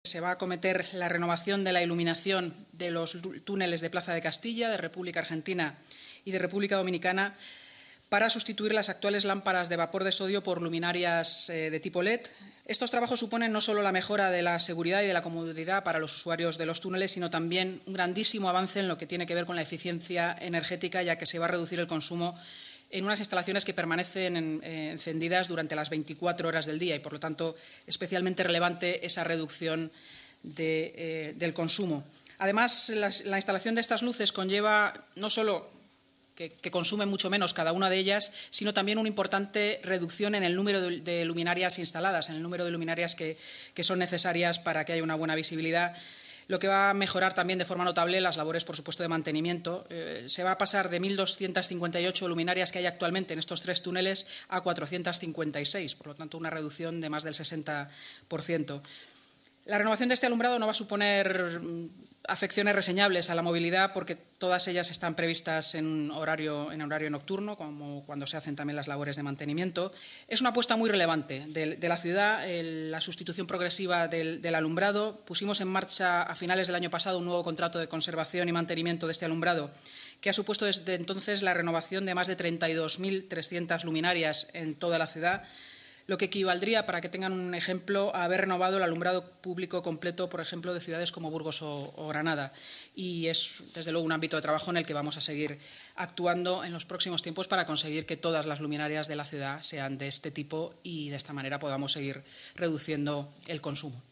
Se va a acometer la renovación de la iluminación de los túneles de Plaza de Castilla, de República Argentina y de República Dominicana para sustituir las actuales lámparas de vapor de sodio por luminarias de tipo LED. Estos trabajos suponen no solo la mejora de la seguridad y de la comodidad para los usuarios de los túneles, sino también un grandísimo avance en lo que tiene que ver con la eficiencia energética, ya que se va a reducir el consumo en unas instalaciones que permanecen encendidas durante las 24 horas del día y, por lo tanto, especialmente relevante esa reducción del consumo. Además, la instalación de estas luces conlleva no solo que consumen mucho menos cada una de ellas, sino también una importante reducción en el número de luminarias instaladas, en el número de luminarias que son necesarias para que haya una buena visibilidad, lo que va a mejorar también de forma notable las labores, por supuesto, de mantenimiento. Se va a pasar de 1.258 luminarias que hay actualmente en estos 3 túneles a 456, por lo tanto, una reducción de más del 60%. La renovación de este alumbrado no va a suponer afecciones reseñables a la movilidad porque todas ellas están previstas en horario nocturno, como cuando se hacen también las labores de mantenimiento. Es una apuesta muy relevante de la ciudad, la sustitución progresiva del alumbrado. Pusimos en marcha a finales del año pasado un nuevo contrato de conservación y mantenimiento de este alumbrado que ha supuesto desde entonces la renovación de más de 32.300 luminarias en toda la ciudad, lo que equivaldría, para que tengan un ejemplo, a haber renovado el alumbrado público completo, por ejemplo, de ciudades como Burgos o Granada. Y es, desde luego, un ámbito de trabajo en el que vamos a seguir actuando en los próximos tiempos para conseguir que todas las luminarias de la ciudad sean de este tipo y, de esta manera, podamos seguir reduciendo el consumo.